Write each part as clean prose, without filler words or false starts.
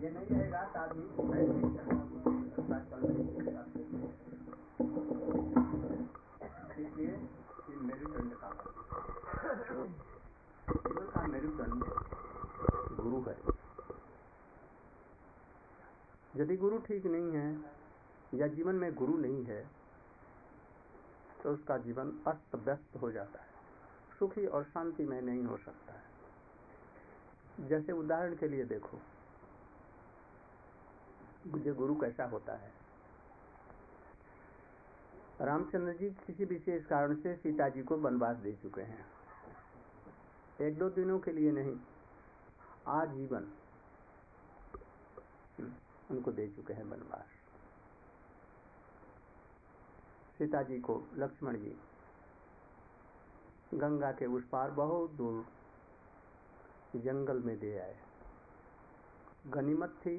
आगे नहीं रहेगा तो आदमी इसलिए मेरुदंड का मेरुदंड गुरु है। यदि गुरु ठीक नहीं है या जीवन में गुरु नहीं है तो उसका जीवन अस्त व्यस्त हो जाता है, सुखी और शांतिमय नहीं हो सकता है। जैसे उदाहरण के लिए देखो, ये गुरु कैसा होता है। रामचंद्र जी किसी विशेष कारण से सीता जी को वनवास दे चुके हैं, 1-2 दिनों के लिए नहीं, आजीवन उनको दे चुके हैं वनवास। सीता जी को लक्ष्मण जी गंगा के उस पार बहुत दूर जंगल में दे आए। गनीमत थी,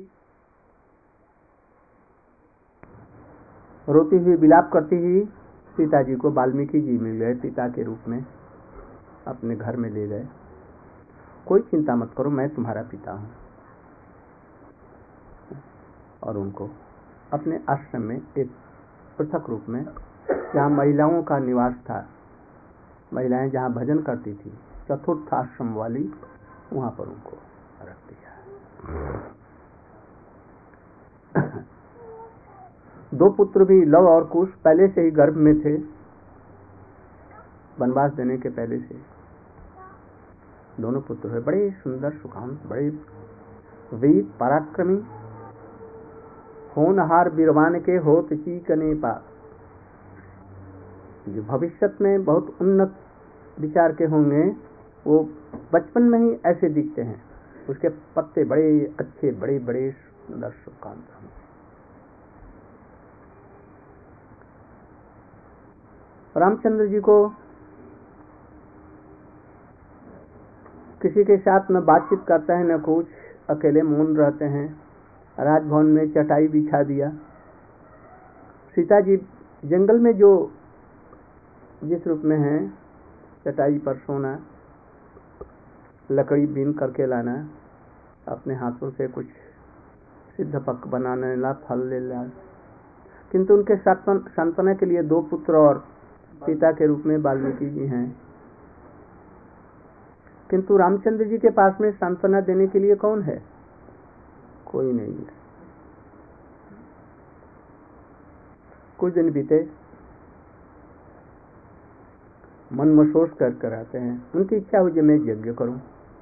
रोती हुई विलाप करती हुई सीता जी को वाल्मीकि जी मिल गए, पिता के रूप में अपने घर में ले गए। कोई चिंता मत करो, मैं तुम्हारा पिता हूं। और उनको अपने आश्रम में एक पृथक रूप में, जहाँ महिलाओं का निवास था, महिलाएं जहाँ भजन करती थी, चतुर्थ आश्रम वाली, वहां पर उनको रख दिया। 2 पुत्र भी, लव और कुश, पहले से ही गर्भ में थे, वनवास देने के पहले से दोनों पुत्र है। बड़े सुंदर, सुकांत, बड़े वीर पराक्रमी, होनहार बीरवान के होत चीकने पा, जो भविष्य में बहुत उन्नत विचार के होंगे, वो बचपन में ही ऐसे दिखते हैं। उसके पत्ते बड़े अच्छे, बड़े बड़े सुंदर, सुकांत होंगे। रामचंद्र जी को किसी के साथ न बातचीत करता है न कुछ, अकेले मौन रहते हैं। राजभवन में चटाई बिछा दिया। सीता जी जंगल में जो जिस रूप में है, चटाई पर सोना, लकड़ी बीन करके लाना, अपने हाथों से कुछ सिद्ध पक बनाने ला, फल ले ला। किंतु उनके सांत्वना के लिए 2 पुत्र और पिता के रूप में वाल्मीकि जी हैं। किंतु रामचंद्र जी के पास में सांत्वना देने के लिए कौन है? कोई नहीं है। कुछ दिन बीते, मन मसोस कर आते हैं। उनकी इच्छा हुई मैं यज्ञ करूं।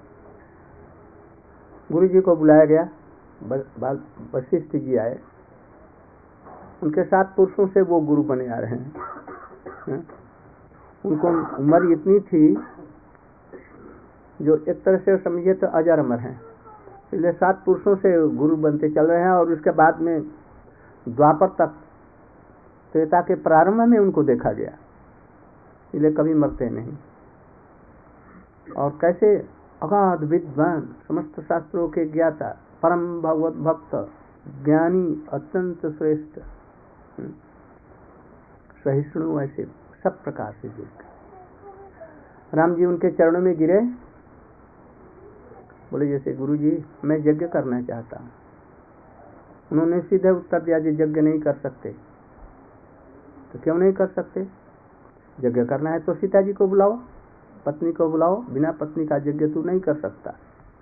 गुरु जी को बुलाया गया, वशिष्ठ जी आए, उनके 7 पुरुषों से वो गुरु बने आ रहे हैं। उनको उम्र इतनी थी जो एक तरह से समझिए तो अजर अमर हैं, इसलिए 7 पुरुषों से गुरु बनते चल रहे हैं। और उसके बाद में द्वापर तक, त्रेता के प्रारंभ में उनको देखा गया, इसलिए कभी मरते नहीं। और कैसे अगाध विद्वान, समस्त शास्त्रों के ज्ञाता, परम भगवत भक्त, ज्ञानी, अत्यंत श्रेष्ठ, सहिष्णु, ऐसे सब प्रकार से जुड़ गए। राम जी उनके चरणों में गिरे, बोले जैसे गुरु जी मैं यज्ञ करना चाहता हूं। उन्होंने सीधे उत्तर दिया, जी यज्ञ नहीं कर सकते। तो क्यों नहीं कर सकते? यज्ञ करना है तो सीता जी को बुलाओ, पत्नी को बुलाओ, बिना पत्नी का यज्ञ तू नहीं कर सकता।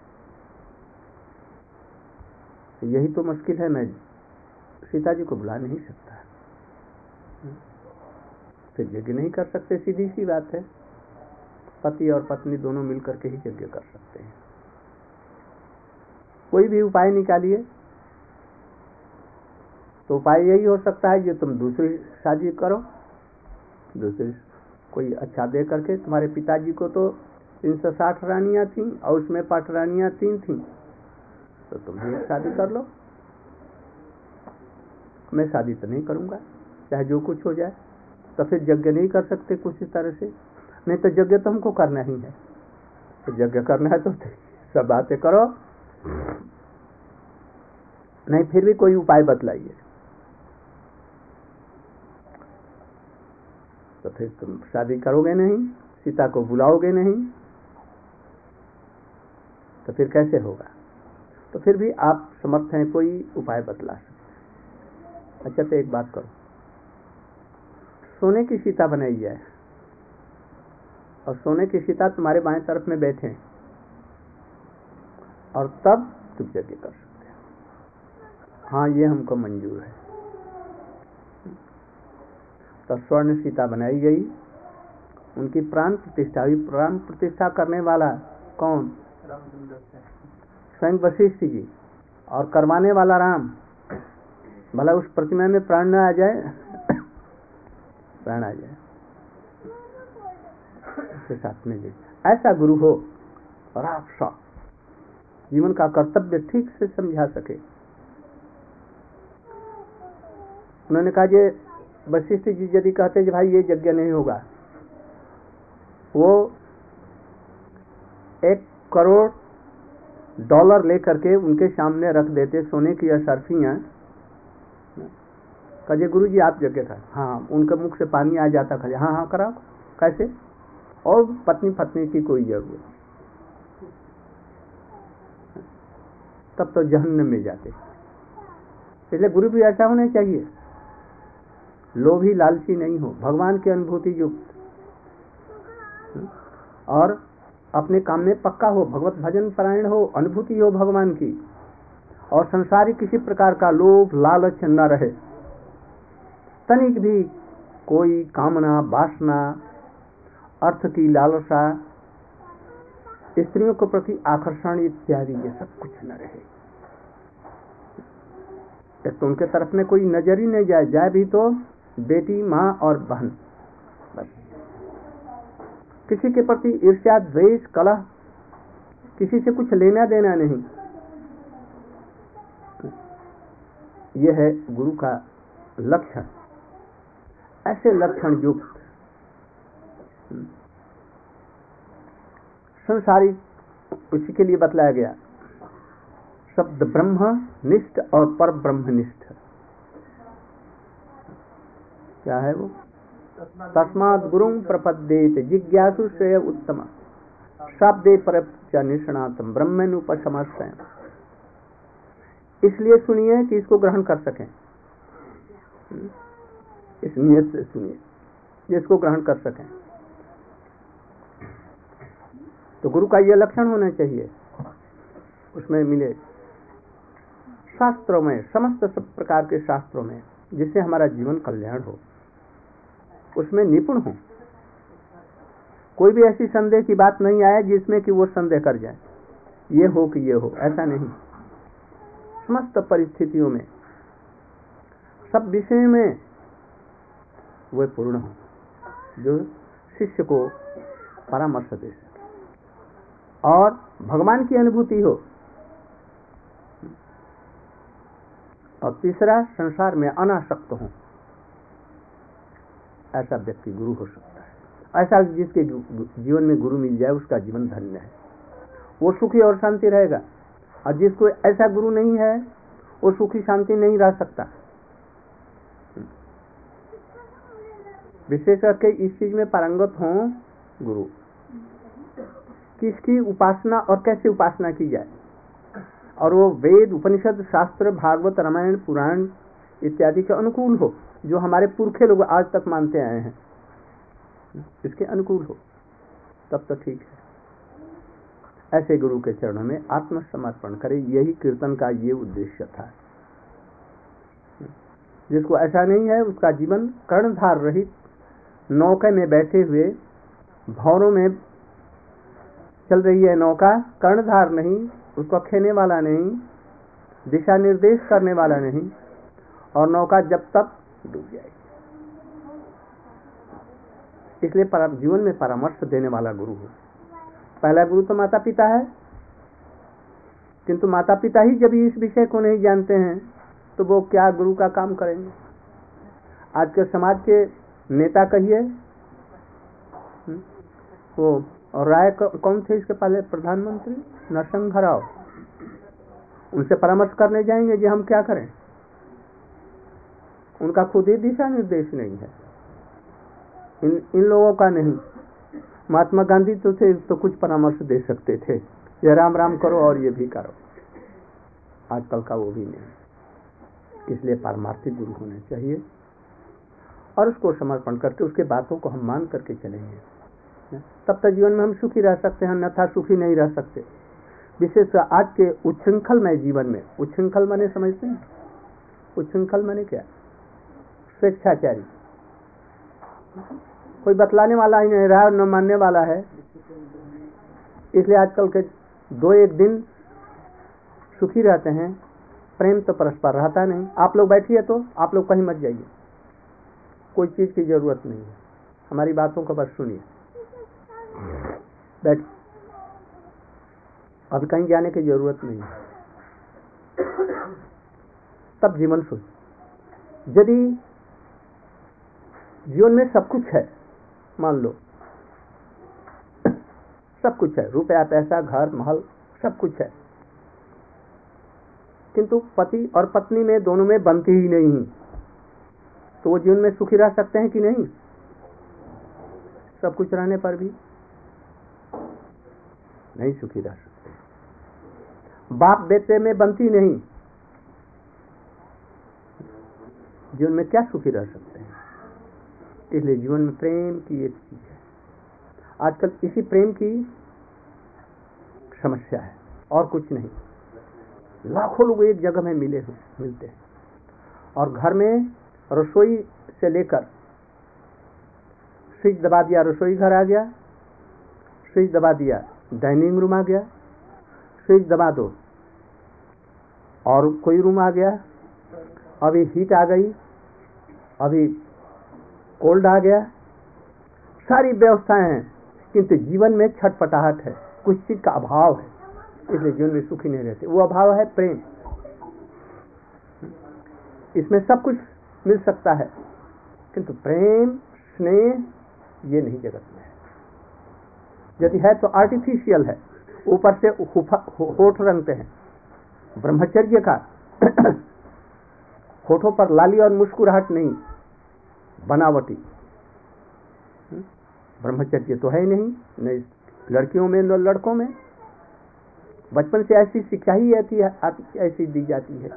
यही तो मुश्किल है, मैं सीता जी को बुला नहीं सकता, फिर यज्ञ नहीं कर सकते। सीधी सी बात है, पति और पत्नी दोनों मिलकर के ही यज्ञ कर सकते हैं। कोई भी उपाय निकालिए तो उपाय यही हो सकता है, जो तुम दूसरी शादी करो, दूसरी कोई अच्छा दे करके। तुम्हारे पिताजी को तो 360 रानियां थीं और उसमें पाटरानियां 3 थीं, तो तुम भी शादी कर लो। मैं शादी तो नहीं करूंगा, चाहे जो कुछ हो जाए। तो फिर यज्ञ नहीं कर सकते कुछ इस तरह से? नहीं तो यज्ञ तो हमको करना ही है। तो यज्ञ करना है तो सब बातें करो, नहीं फिर भी कोई उपाय बतलाइए। तो फिर तुम शादी करोगे नहीं, सीता को बुलाओगे नहीं, तो फिर कैसे होगा? तो फिर भी आप समर्थ हैं कोई उपाय बतला सकते। अच्छा तो एक बात करो, सोने की सीता बनाई जाए और सोने की सीता तुम्हारे बाएं तरफ में बैठे हैं और तब तुम यज्ञ कर सकते हो। हाँ ये हमको मंजूर है। तो स्वर्ण सीता बनाई गई, उनकी प्राण प्रतिष्ठा हुई। प्राण प्रतिष्ठा करने वाला कौन? स्वयं वशिष्ठ जी, और करवाने वाला राम। भला उस प्रतिमा में प्राण न आ जाए? प्राण आ जाए उसके साथ में जी। ऐसा गुरु हो और आप सब जीवन का कर्तव्य ठीक से समझा सके। उन्होंने कहा जे वशिष्ठ जी यदि कहते कि भाई ये यज्ञ नहीं होगा, वो $1 करोड़ लेकर के उनके सामने रख देते, सोने की असरफियां। कहे गुरु जी आप यज्ञ कर। हाँ, उनके मुख से पानी आ जाता। कहे हाँ हाँ कराओ। कैसे? और पत्नी पत्नी की कोई जरूरत, तब तो जहन्नम में जाते। इसलिए गुरु भी ऐसा होना चाहिए, लोभी लालची नहीं हो, भगवान की अनुभूति युक्त, और अपने काम में पक्का हो, भगवत भजन परायण हो, अनुभूति हो भगवान की, और संसारी किसी प्रकार का लोभ लालच न रहे। तनिक भी कोई कामना वासना, अर्थ की लालसा, स्त्रियों के प्रति आकर्षण इत्यादि ये सब कुछ न रहे। तो उनके तरफ में कोई नजर ही नहीं जाए, जाए भी तो बेटी, माँ और बहन, बस। किसी के प्रति ईर्ष्या, द्वेष, कलह, किसी से कुछ लेना देना नहीं। यह है गुरु का लक्षण। ऐसे लक्षण युक्त संसारिक, उसी के लिए बतलाया गया शब्द ब्रह्म निष्ठ और पर ब्रह्म निष्ठ। क्या है वो? तस्मात् गुरुं प्रपद्येत जिज्ञासु श्रेय उत्तम शाब्दे परस्य निष्णातम ब्रह्मनुपशमस्यम्। इसलिए सुनिए कि इसको ग्रहण कर सकें, इस नियत से सुनिए जिसको ग्रहण कर सकें। तो गुरु का यह लक्षण होना चाहिए, उसमें मिले शास्त्रों में, समस्त सब प्रकार के शास्त्रों में, जिससे हमारा जीवन कल्याण हो, उसमें निपुण हो। कोई भी ऐसी संदेह की बात नहीं आए जिसमें कि वो संदेह कर जाए, ये हो कि ये हो, ऐसा नहीं। समस्त परिस्थितियों में, सब विषय में वे पूर्ण हो, जो शिष्य को परामर्श दे सके और भगवान की अनुभूति हो। और तीसरा, संसार में अनासक्त हो। ऐसा व्यक्ति गुरु हो सकता है। ऐसा जिसके जीवन में गुरु मिल जाए उसका जीवन धन्य है, वो सुखी और शांति रहेगा। और जिसको ऐसा गुरु नहीं है वो सुखी शांति नहीं रह सकता। विशेष करके इस चीज में पारंगत हो गुरु, किसकी उपासना और कैसे उपासना की जाए, और वो वेद, उपनिषद, शास्त्र, भागवत, रामायण, पुराण इत्यादि के अनुकूल हो, जो हमारे पुरखे लोग आज तक मानते आए हैं, इसके अनुकूल हो, तब तो ठीक है। ऐसे गुरु के चरणों में आत्मसमर्पण करें, यही कीर्तन का ये उद्देश्य था। जिसको ऐसा नहीं है उसका जीवन कर्णधार रहित, नौके में बैठे हुए, भंवरों में चल रही है नौका, कर्णधार नहीं, उसको खेने वाला नहीं, दिशा निर्देश करने वाला नहीं, और नौका जब तक डूब जाएगी। इसलिए जीवन में परामर्श देने वाला गुरु हो। पहला गुरु तो माता पिता है, किंतु माता पिता ही जब इस विषय को नहीं जानते हैं तो वो क्या गुरु का काम करेंगे। आज के समाज के नेता कहिए, वो और राय कौन थे इसके पहले? प्रधानमंत्री नरसिंह राव। उनसे परामर्श करने जाएंगे जी हम क्या करें? उनका खुद ही दिशा निर्देश नहीं है, इन लोगों का नहीं। महात्मा गांधी तो थे, तो कुछ परामर्श दे सकते थे, ये राम राम करो और ये भी करो। आजकल का वो भी नहीं। इसलिए पारमार्थिक गुरु होने चाहिए और उसको समर्पण करके उसके बातों को हम मान करके चलेंगे, तब तक जीवन में हम सुखी रह सकते हैं, अन्यथा सुखी नहीं रह सकते। विशेष आज के उच्छृंखलमय जीवन में, उच्छृंखल माने समझते हैं? उच्छृंखल माने क्या? स्वेच्छाचारी, कोई बतलाने वाला ही नहीं रहा, न मानने वाला है। इसलिए आजकल के 2-1 दिन सुखी रहते हैं, प्रेम तो परस्पर रहता नहीं। आप लोग बैठिए तो आप लोग कहीं मत जाइए, कोई चीज की जरूरत नहीं है, हमारी बातों को बस सुनिए, बैठ, अब कहीं जाने की जरूरत नहीं है। तब जीवन सुख। यदि जीवन में सब कुछ है, मान लो सब कुछ है, रुपया पैसा घर महल सब कुछ है, किंतु पति और पत्नी में दोनों में बनती ही नहीं, तो वो जीवन में सुखी रह सकते हैं कि नहीं? सब कुछ रहने पर भी नहीं सुखी रह सकते। बाप बेटे में बनती नहीं, जीवन में क्या सुखी रह सकते हैं? इसलिए जीवन में प्रेम की एक चीज है। आजकल इसी प्रेम की समस्या है और कुछ नहीं। लाखों लोग एक जगह में मिलते हैं और घर में रसोई से लेकर स्विच दबा दिया, रसोई घर आ गया, स्विच दबा दिया डाइनिंग रूम आ गया, स्विच दबा दो और कोई रूम आ गया, अभी हीट आ गई, अभी कोल्ड आ गया, सारी व्यवस्थाएं हैं, किंतु जीवन में छटपटाहट है, कुछ चीज का अभाव है। इसलिए जीवन में सुखी नहीं रहते। वो अभाव है प्रेम। इसमें सब कुछ मिल सकता है, किंतु प्रेम स्नेह ये नहीं जगत में है। यदि है तो आर्टिफिशियल है, ऊपर से होठ रंगते हैं। ब्रह्मचर्य का होठों पर लाली और मुस्कुराहट नहीं, बनावटी। ब्रह्मचर्य तो है ही नहीं, न लड़कियों में न लड़कों में। बचपन से ऐसी शिक्षा ही ऐसी दी जाती है,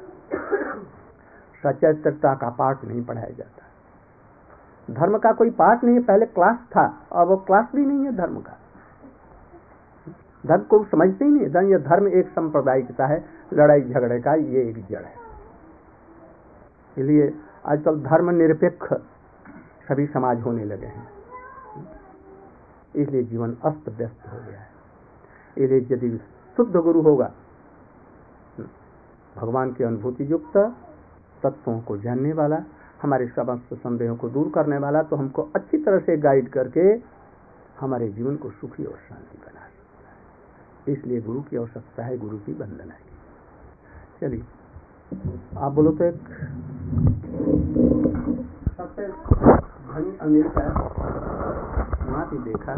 सचेतनता का पाठ नहीं पढ़ाया जाता। धर्म का कोई पाठ नहीं है, पहले क्लास था और वो क्लास भी नहीं है धर्म का। धर्म को समझते ही नहीं। धर्म एक सांप्रदायिकता है, लड़ाई झगड़े का ये एक जड़ है। इसलिए आजकल धर्म निरपेक्ष सभी समाज होने लगे हैं, इसलिए जीवन अस्त व्यस्त हो गया है। इसलिए यदि शुद्ध गुरु होगा, भगवान की अनुभूति युक्त तत्वों को जानने वाला, हमारे समस्त संदेहों को दूर करने वाला, तो हमको अच्छी तरह से गाइड करके हमारे जीवन को सुखी और शांति बना सकता है। इसलिए गुरु की आवश्यकता है, गुरु की वंदना की। चलिए आप बोलो तो एक सबसे धनी अमेरिका, वहाँ भी देखा,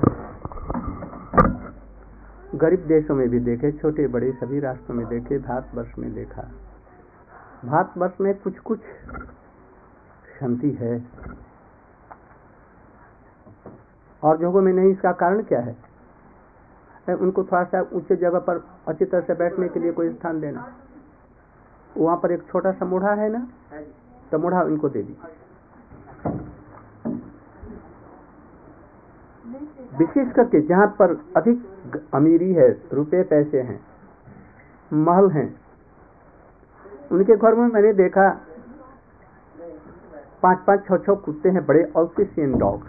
गरीब देशों में भी देखे, छोटे बड़े सभी राष्ट्रों में देखे, भारतवर्ष में देखा। भारतवर्ष में कुछ कुछ शांति है और जगहों में नहीं। इसका कारण क्या है? उनको थोड़ा सा ऊंचे जगह पर अच्छी तरह से बैठने के लिए कोई स्थान देना। वहां पर एक छोटा सा मूढ़ा है ना, तो मूढ़ा उनको दे दी। विशेष करके जहां पर अधिक अमीरी है, रुपए पैसे हैं, महल हैं, उनके घर में मैंने देखा 5-5, 6-6 कुत्ते हैं, बड़े ऑल्सिशियन डॉग्स,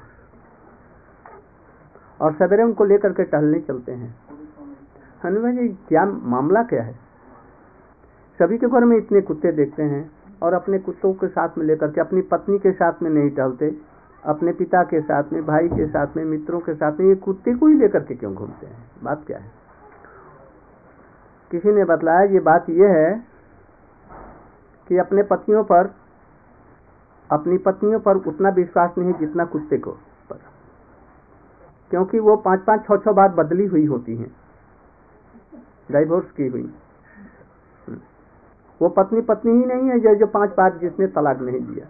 और सवेरे उनको लेकर के टहलने चलते हैं। हनुमान जी क्या मामला क्या है? सभी के घर में इतने कुत्ते देखते हैं और अपने कुत्तों के साथ में लेकर के अपनी पत्नी के साथ में नहीं टहलते, अपने पिता के साथ में, भाई के साथ में, मित्रों के साथ में, ये कुत्ते को ही लेकर के क्यों घूमते हैं? बात क्या है? किसी ने बतलाया ये बात ये है कि अपनी पत्नियों पर उतना विश्वास नहीं जितना कुत्ते को पर, क्योंकि वो 5-5, 6-6 बार बदली हुई होती हैं, डाइवोर्स की हुई। वो पत्नी ही नहीं है जो 5 बार जिसने तलाक नहीं दिया।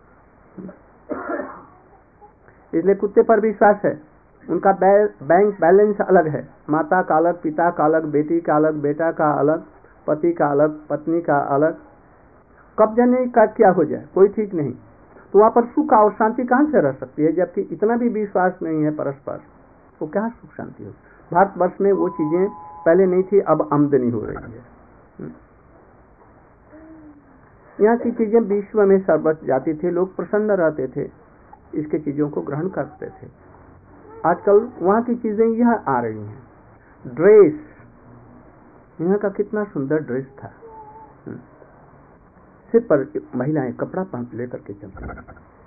इसलिए कुत्ते पर विश्वास है। उनका बैंक बैलेंस अलग है, माता का अलग, पिता का अलग, बेटी का अलग, बेटा का अलग, पति का अलग, पत्नी का अलग, कब जाने का क्या हो जाए, कोई ठीक नहीं। तो वहां पर सुख और शांति कहां से रह सकती है, जबकि इतना भी विश्वास नहीं है परस्पर, तो क्या सुख शांति हो। भारतवर्ष में वो चीजें पहले नहीं थी, अब आमदनी हो रही है। यहाँ की चीजें विश्व में सर्वत्र जाती थी, लोग प्रसन्न रहते थे, इसके चीजों को ग्रहण करते थे। आजकल वहाँ की चीजें यहाँ आ रही हैं। ड्रेस, यहाँ का कितना सुंदर ड्रेस था, सिर पर महिलाएं कपड़ा पहन लेकर के चलती हैं।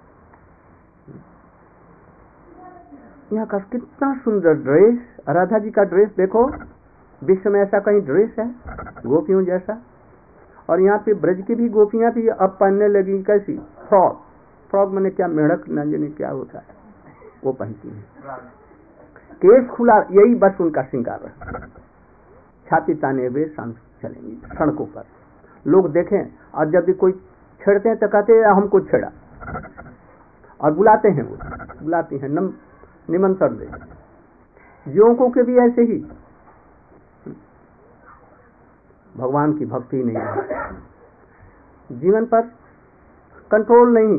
यहाँ का कितना सुंदर ड्रेस, राधा जी का ड्रेस देखो, विश्व में ऐसा कहीं ड्रेस है गोपियों जैसा। और यहाँ पे ब्रज की भी गोपियां भी अब पहनने लगी कैसी, फ्रॉक। फ्रॉक मैंने क्या, मेढक न जाने क्या होता है, वो पहनती है, केस खुला, यही बस उनका श्रृंगार है। छाती ताने हुए चलेंगी सड़कों पर, लोग देखें, और जब भी कोई छेड़ते हैं तो कहते हैं हमको छेड़ा, और बुलाते हैं, वो बुलाती हैं, निमंत्रण दे। युवकों के भी ऐसे ही, भगवान की भक्ति नहीं है, जीवन पर कंट्रोल नहीं।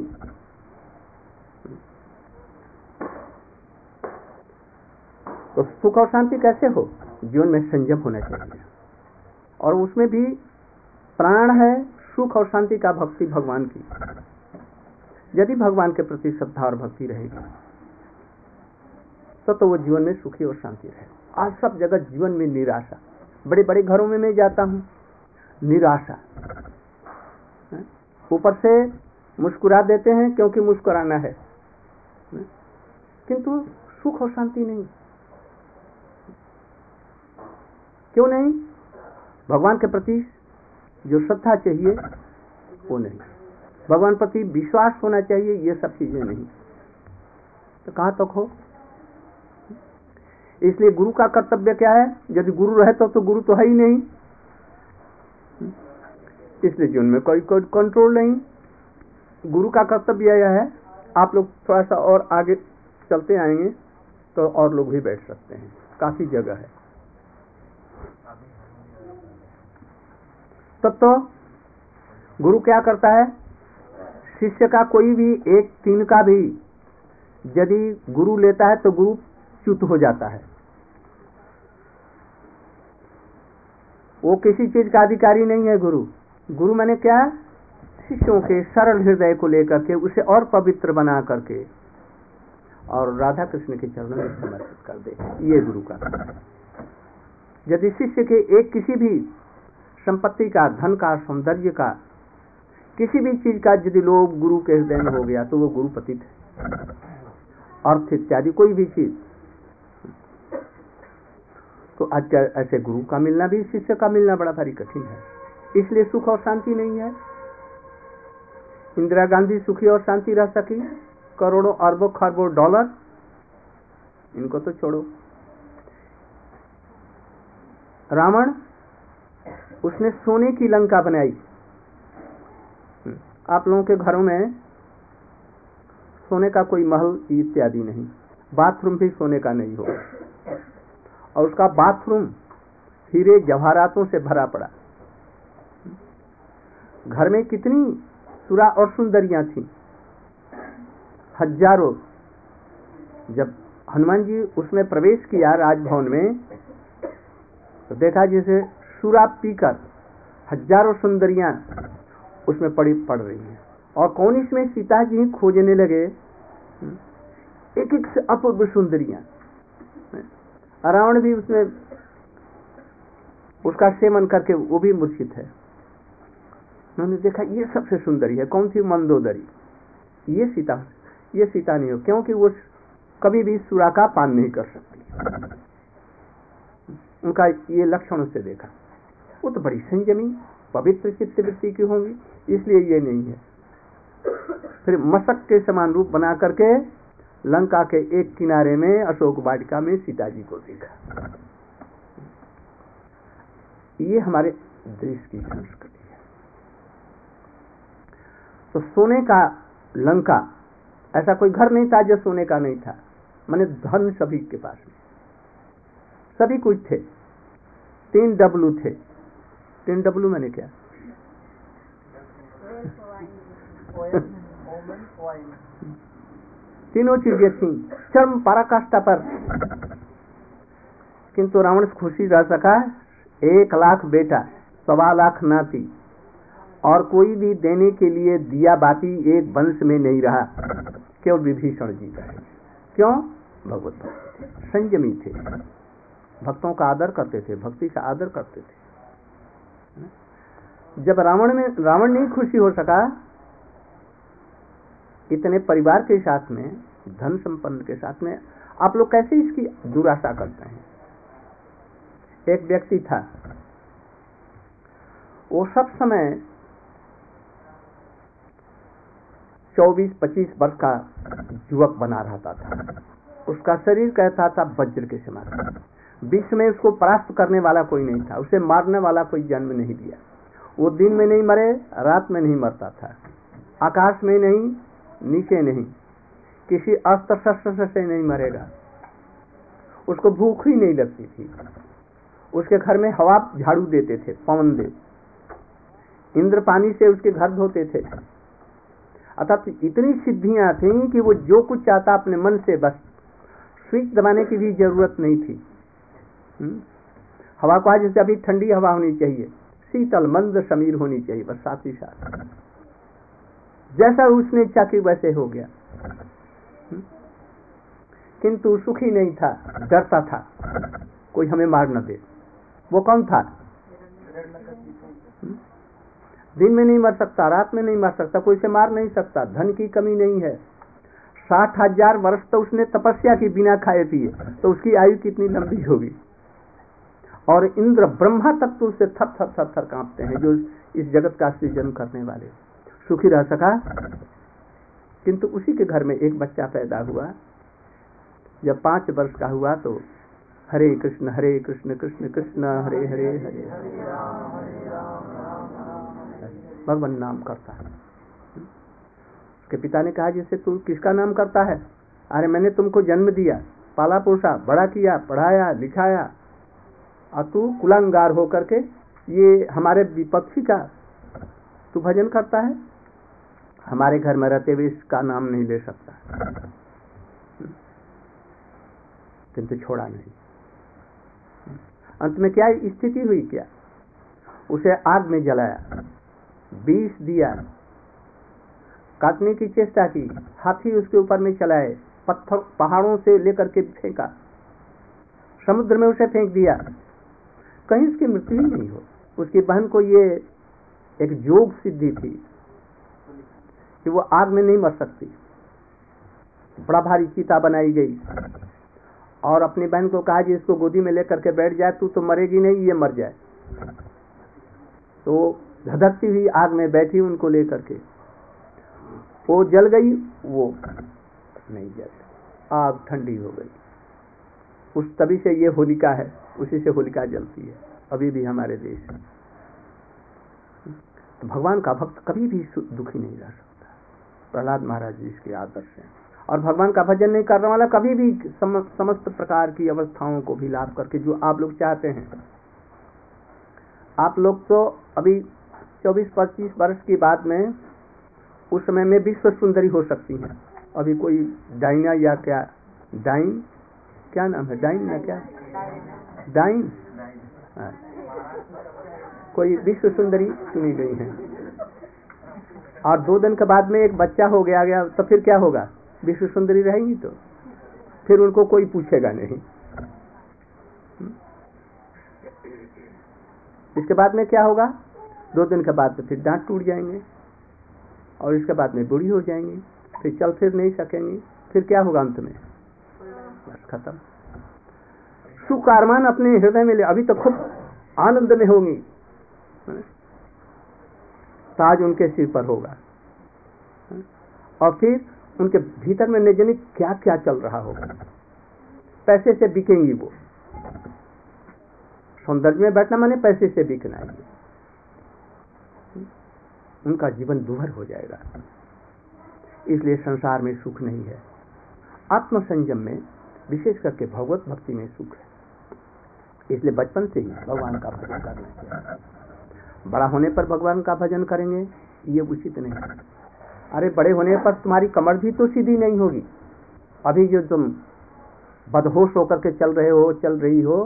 तो सुख और शांति कैसे हो, जीवन में संयम होना चाहिए, और उसमें भी प्राण है सुख और शांति का, भक्ति भगवान की। यदि भगवान के प्रति श्रद्धा और भक्ति रहेगी तो वो जीवन में सुखी और शांति रहे। आज सब जगह जीवन में निराशा, बड़े बड़े घरों में मैं जाता हूँ, निराशा, ऊपर से मुस्कुरा देते हैं क्योंकि मुस्कुराना है, किंतु सुख और शांति नहीं। क्यों नहीं? भगवान के प्रति जो श्रद्धा चाहिए वो नहीं, भगवान प्रति विश्वास होना चाहिए, ये सब चीजें नहीं, तो कहां तक हो। इसलिए गुरु का कर्तव्य क्या है, यदि गुरु रहे तो गुरु तो है ही नहीं, इसलिए जीवन में कोई कंट्रोल नहीं। गुरु का कर्तव्य यह है, आप लोग थोड़ा सा और आगे चलते आएंगे तो और लोग भी बैठ सकते हैं, काफी जगह है। तब तो गुरु क्या करता है, शिष्य का कोई भी एक तीन का भी यदि गुरु लेता है तो गुरु च्युत हो जाता है, वो किसी चीज का अधिकारी नहीं है। गुरु मैंने क्या, शिष्यों के सरल हृदय को लेकर के उसे और पवित्र बना करके और राधा कृष्ण के चरणों में समर्पित कर दे, ये गुरु का काम है। यदि शिष्य के एक किसी भी संपत्ति का, धन का, सौंदर्य का, किसी भी चीज का यदि लोभ गुरु के हृदय में हो गया तो वो गुरु पतित है। अर्थ इत्यादि कोई भी चीज, तो आज ऐसे गुरु का मिलना भी, शिष्य का मिलना बड़ा भारी कठिन है। इसलिए सुख और शांति नहीं है। इंदिरा गांधी सुखी और शांति रह सकी, करोड़ों अरबों खरबों डॉलर, इनको तो छोड़ो। रावण, उसने सोने की लंका बनाई। आप लोगों के घरों में सोने का कोई महल इत्यादि नहीं, बाथरूम भी सोने का नहीं होगा, और उसका बाथरूम हीरे जवाहरातों से भरा पड़ा। घर में कितनी सुरा और सुंदरियां थी, हजारों। जब हनुमान जी उसमें प्रवेश किया राजभवन में, तो देखा जैसे सुरा पीकर हजारों सुंदरियां उसमें पड़ रही हैं, और कौन इसमें सीता जी खोजने लगे, एक एक से अपूर्व सुंदरियां। रावण भी उसमें उसका सेवन करके वो भी मूर्छित है। उन्होंने देखा ये सबसे सुंदरी है, कौन सी, मंदोदरी, ये सीता नहीं हो, क्योंकि वो कभी भी सुरा का पान नहीं कर सकती। उनका ये लक्षणों से देखा, वो तो बड़ी संयमी पवित्र चित्तवृत्ति की होंगी, इसलिए ये नहीं है। फिर मशक के समान रूप बना करके लंका के एक किनारे में अशोक वाटिका में सीता जी को देखा। ये हमारे देश की संस्कृति है। तो सोने का लंका, ऐसा कोई घर नहीं था जो सोने का नहीं था। माने धन सभी के पास में, सभी कुछ थे, 3 डब्लू थे, 3W मैंने क्या? तीनों चीजें थी चरम पराकाष्ठा पर, किंतु रावण खुशी रह सका। 1 लाख बेटा, 1.25 लाख नाती, और कोई भी देने के लिए दिया बाती एक वंश में नहीं रहा। केवल विभीषण जी का है। क्यों? भगवत भक्त थे, संयमी थे, भक्तों का आदर करते थे, भक्ति का आदर करते थे। जब रावण नहीं खुशी हो सका इतने परिवार के साथ में, धन संपन्न के साथ में, आप लोग कैसे इसकी दुराशा करते हैं? एक व्यक्ति था, वो सब समय 24-25 वर्ष का युवक बना रहता था। उसका शरीर कहता था वज्र के समान। विश्व में उसको परास्त करने वाला कोई नहीं था, उसे मारने वाला कोई जन्म नहीं दिया। वो दिन में नहीं मरे, रात में नहीं मरता था, आकाश में नहीं, नीचे नहीं, किसी अस्त्र शस्त्र से नहीं मरेगा। उसको भूख ही नहीं लगती थी। उसके घर में हवा झाड़ू देते थे पवन देव, इंद्र पानी से उसके घर धोते थे। अर्थात इतनी सिद्धियां थी कि वो जो कुछ चाहता अपने मन से, बस स्विच दबाने की भी जरूरत नहीं थी। हवा को आज जैसे अभी ठंडी हवा होनी चाहिए, शीतल मंद समीर होनी चाहिए, बस साथ ही साथ जैसा उसने इच्छा की वैसे हो गया। किंतु सुखी नहीं था, डरता था कोई हमें मार न दे। वो कौन था? दिन में नहीं मर सकता, रात में नहीं मर सकता, कोई से मार नहीं सकता, धन की कमी नहीं है। 60,000 वर्ष तो उसने तपस्या की बिना खाए पिए, तो उसकी आयु कितनी लंबी होगी। और इंद्र ब्रह्मा तक तो उससे थर थर थर थर कांपते हैं, जो इस जगत का सृजन करने वाले। सुखी रह सका। किंतु उसी के घर में एक बच्चा पैदा हुआ। जब 5 वर्ष का हुआ तो हरे कृष्ण कृष्ण कृष्ण हरे हरे हरे भगवान नाम करता है। उसके पिता ने कहा, जैसे तू किसका नाम करता है? अरे मैंने तुमको जन्म दिया, पाला पोसा, बड़ा किया, पढ़ाया लिखाया, और तू कुलांगार होकर के ये हमारे विपक्षी का तू भजन करता है? हमारे घर में रहते हुए इसका नाम नहीं ले सकता। किंतु छोड़ा नहीं। अंत में क्या स्थिति हुई? क्या उसे आग में जलाया, विष दिया, काटने की चेष्टा की, हाथी उसके ऊपर में चलाए, पत्थर पहाड़ों से लेकर के फेंका, समुद्र में उसे फेंक दिया, कहीं उसकी मृत्यु ही नहीं हो। उसकी बहन को ये एक जोग सिद्धि थी कि वो आग में नहीं मर सकती। बड़ा भारी चीता बनाई गई और अपनी बहन को कहा, जी इसको गोदी में लेकर के बैठ जाए, तू तो मरेगी नहीं, ये मर जाए। तो धधकती हुई आग में बैठी उनको लेकर के, वो जल गई, वो नहीं जल, आग ठंडी हो गई। उस तभी से ये होलिका है, उसी से होलिका जलती है अभी भी हमारे देश में। तो भगवान का भक्त कभी भी दुखी नहीं रह सकता। प्रहलाद महाराज जी इसके आदर्श हैं। और भगवान का भजन नहीं करने वाला कभी भी समस्त प्रकार की अवस्थाओं को भी लाभ करके, जो आप लोग चाहते हैं। आप लोग तो अभी 24-25 वर्ष की बाद में, उस समय में विश्व सुंदरी हो सकती हैं। अभी कोई डाइना या क्या डाइन, क्या नाम है डाइन ना क्या डाइन, कोई विश्व सुंदरी चुनी गई है। और 2 दिन के बाद में एक बच्चा हो गया तो फिर क्या होगा? विश्व सुंदरी रहेंगी तो फिर उनको कोई पूछेगा नहीं। इसके बाद में क्या होगा? 2 दिन के बाद तो फिर दांत टूट जाएंगे और इसके बाद में बूढ़ी हो जाएंगी, फिर चल फिर नहीं सकेंगी। फिर क्या होगा अंत में? बस खत्म। सुख अरमान अपने हृदय में ले, अभी तो खूब आनंद में होंगी, ताज उनके सिर पर होगा और फिर उनके भीतर में न जाने क्या क्या चल रहा होगा। पैसे से बिकेंगी वो। सौंदर्य में बैठना माने पैसे से बिकना है। उनका जीवन दुभर हो जाएगा। इसलिए संसार में सुख नहीं है। आत्म संयम में, विशेष करके भगवत भक्ति में सुख है। इसलिए बचपन से ही भगवान का भजन करना चाहिए। बड़ा होने पर भगवान का भजन करेंगे, ये उचित नहीं है। अरे बड़े होने पर तुम्हारी कमर भी तो सीधी नहीं होगी। अभी जो तुम बदहोश होकर के चल रहे हो, चल रही हो,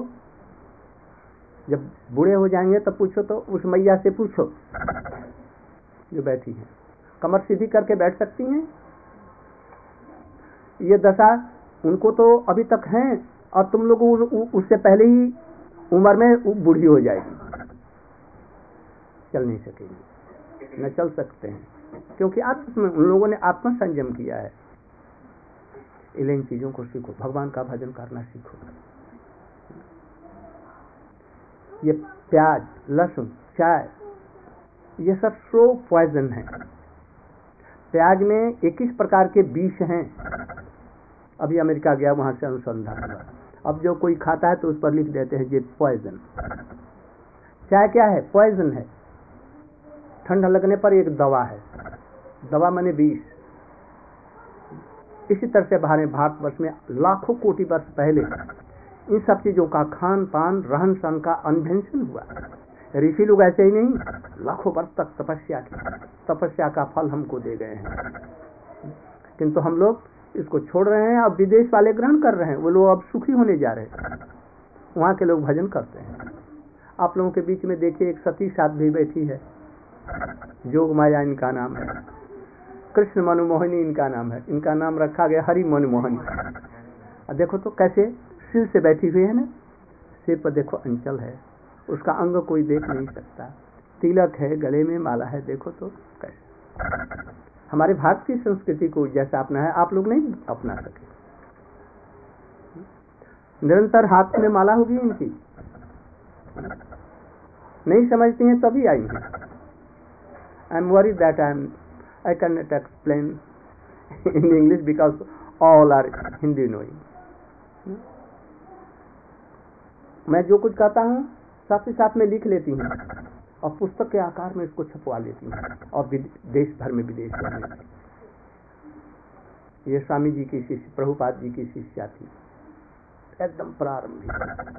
जब बूढ़े हो जाएंगे तब पूछो तो उस मैया से पूछो जो बैठी है, कमर सीधी करके बैठ सकती हैं? ये दशा उनको तो अभी तक है, और तुम लोग उससे पहले ही उम्र में बूढ़ी हो जाएगी, चल नहीं सकेगी, न चल सकते हैं, क्योंकि उन लोगों ने आत्म संयम किया है। इन चीजों को सीखो, भगवान का भजन करना सीखो। ये प्याज, लहसुन, चाय, ये सब स्लो पॉइजन है। प्याज में 21 प्रकार के विष हैं। अभी अमेरिका गया, वहां से अनुसंधान हुआ। अब जो कोई खाता है तो उस पर लिख देते हैं ये पॉइजन। चाय क्या है? पॉइजन है। ठंडा लगने पर एक दवा है, दवा माने विष। इसी तरह से हमारे भारतवर्ष में लाखों कोटि वर्ष पहले इन सब चीजों का खान पान, रहन सहन का अन्वेषण हुआ। ऋषि लोग ऐसे ही नहीं, लाखों वर्ष तक तपस्या की, तपस्या का फल हमको दे गए हैं, किंतु हम लोग इसको छोड़ रहे हैं। अब विदेश वाले ग्रहण कर रहे हैं, वो लोग अब सुखी होने जा रहे हैं। वहां के लोग भजन करते हैं। आप लोगों के बीच में देखिए, एक सती साध्वी बैठी है, जोग माया इनका नाम है, कृष्ण मनमोहनी इनका नाम है, इनका नाम रखा गया हरि मनमोहनी। देखो तो कैसे सिर से बैठी हुई है ना, सिर पर देखो अंचल है, उसका अंग कोई देख नहीं सकता, तिलक है, गले में माला है, देखो तो कैसे। हमारे भारत की संस्कृति को जैसा अपना है, आप लोग नहीं अपना सके। निरंतर हाथ में माला होगी इनकी, नहीं समझती हैं तभी आई हैं। I am worried that I cannot explain in English because all are Hindi knowing. मैं जो कुछ कहता हूँ साथ ही साथ में लिख लेती हूँ और पुस्तक के आकार में इसको छपवा लेती हूँ और देश भर में, विदेश भर में। ये स्वामी जी की शिष्य, प्रभुपाद जी की शिष्या थी, एकदम प्रारंभिक।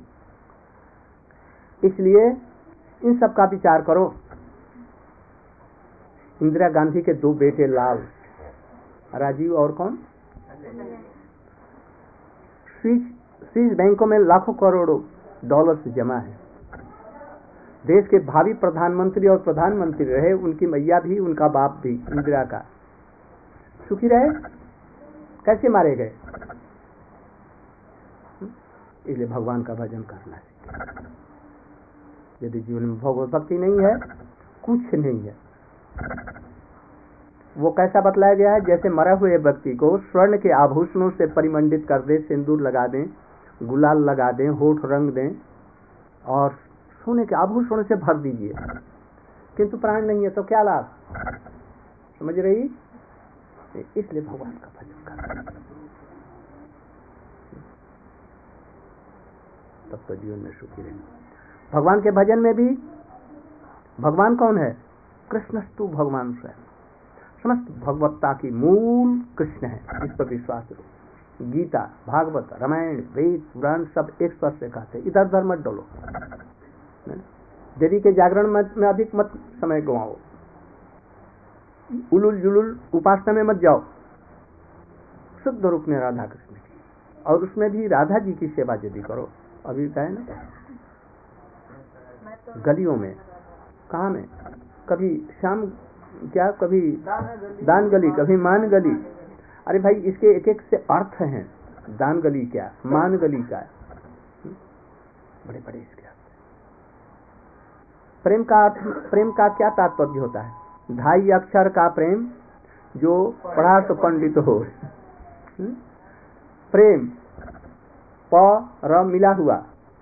इसलिए इन सब का विचार करो। इंदिरा गांधी के 2 बेटे लाल, राजीव और कौन, स्विस बैंकों में लाखों करोड़ों डॉलर्स जमा है। देश के भावी प्रधानमंत्री और प्रधानमंत्री रहे, उनकी मैया भी, उनका बाप भी, इंदिरा का, सुखी रहे, कैसे मारे गए? इसलिए भगवान का भजन करना चाहिए। यदि जीवन में भगवत भक्ति नहीं है, कुछ नहीं है। वो कैसा बतलाया गया है? जैसे मरे हुए व्यक्ति को स्वर्ण के आभूषणों से परिमंडित कर दे, सिंदूर लगा दें, गुलाल लगा दें, होठ रंग दें और सोने के आभूषणों से भर दीजिए, किंतु प्राण नहीं है तो क्या लाभ? समझ रही? इसलिए भगवान का भजन करना, तब तो जीवन में सुखी रहेंगे। भगवान के भजन में भी भगवान कौन है? कृष्णस्तु भगवान स्वयं। समस्त भगवत्ता की मूल कृष्ण है, इस पर विश्वास करो। गीता, भागवत, रामायण, वेद, पुराण सब एक स्वर से कहते हैं, इधर उधर मत डोलो। देवी के जागरण में अधिक मत समय गवाओ, उलुल जुलुल उपासना में मत जाओ। शुद्ध रूप में राधा कृष्ण की, और उसमें भी राधा जी की सेवा यदि करो। अभी कहे ना, गलियों में, कहाँ में, कभी शाम क्या, कभी दान गली, कभी मान गली। अरे भाई, इसके एक एक से अर्थ हैं। दान गली क्या, मान गली क्या, बड़े बड़े इसके अर्थ। प्रेम का अर्थ, प्रेम का क्या तात्पर्य होता है? 2.5 अक्षर का प्रेम जो पढ़ा तो पंडित हो। प्रेम प र मिला हुआ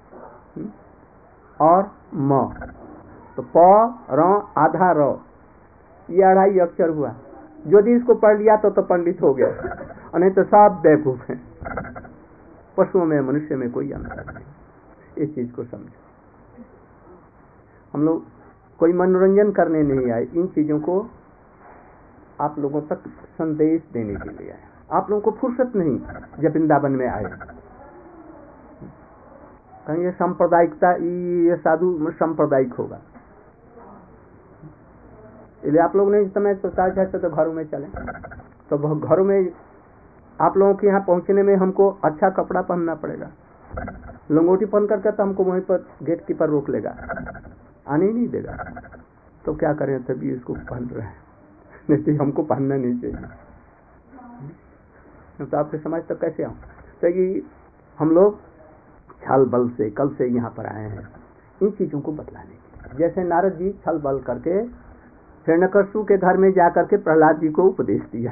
और म, तो प र आधा र, ये 2.5 अक्षर हुआ। यदि इसको पढ़ लिया तो पंडित हो गया, और नहीं तो सब बेवकूफ है। पशुओं में मनुष्य में कोई अंतर नहीं। इस चीज को समझो। हम लोग कोई मनोरंजन करने नहीं आए, इन चीजों को आप लोगों तक संदेश देने के लिए आए। आप लोगों को फुर्सत नहीं जब वृंदावन में आए। कहीं ये सांप्रदायिकता, ये साधु सांप्रदायिक होगा, इसलिए आप लोग ने इस समय सोचा जाए तो घरों में चलें, तो घरों में आप लोगों के यहाँ पहुंचने में हमको अच्छा कपड़ा पहनना पड़ेगा। लंगोटी पहन करके तो हमको वहीं पर गेट कीपर रोक लेगा, आने ही नहीं देगा। तो क्या करें, तभी इसको पहन रहे हैं, नहीं तो हमको पहनना नहीं चाहिए। तो आपके समझ तक कैसे आऊँ? तो ये हम लोग छल बल से कल से यहाँ पर आए हैं इन चीजों को बतलाने के। जैसे नारद जी छल बल करके हिरण्यकशिपु के घर में जाकर के प्रहलाद जी को उपदेश दिया।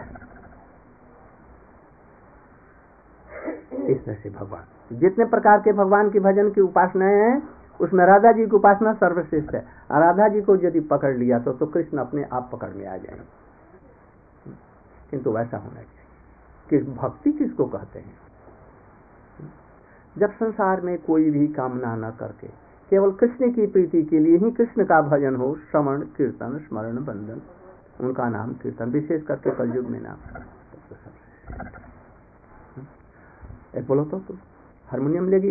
इस तरह से भगवान जितने प्रकार के भगवान की भजन की उपासनाएं हैं उसमें राधा जी की उपासना सर्वश्रेष्ठ है। राधा जी को यदि पकड़ लिया तो कृष्ण अपने आप पकड़ में आ जाएंगे। किंतु वैसा होना चाहिए कि भक्ति किसको कहते हैं? जब संसार में कोई भी कामना न करके केवल कृष्ण की प्रीति के लिए ही कृष्ण का भजन हो, श्रवण कीर्तन स्मरण बंदन, उनका नाम कीर्तन, विशेष करके कलयुग में नाम। बोलो तो तुम हारमोनियम लेगी।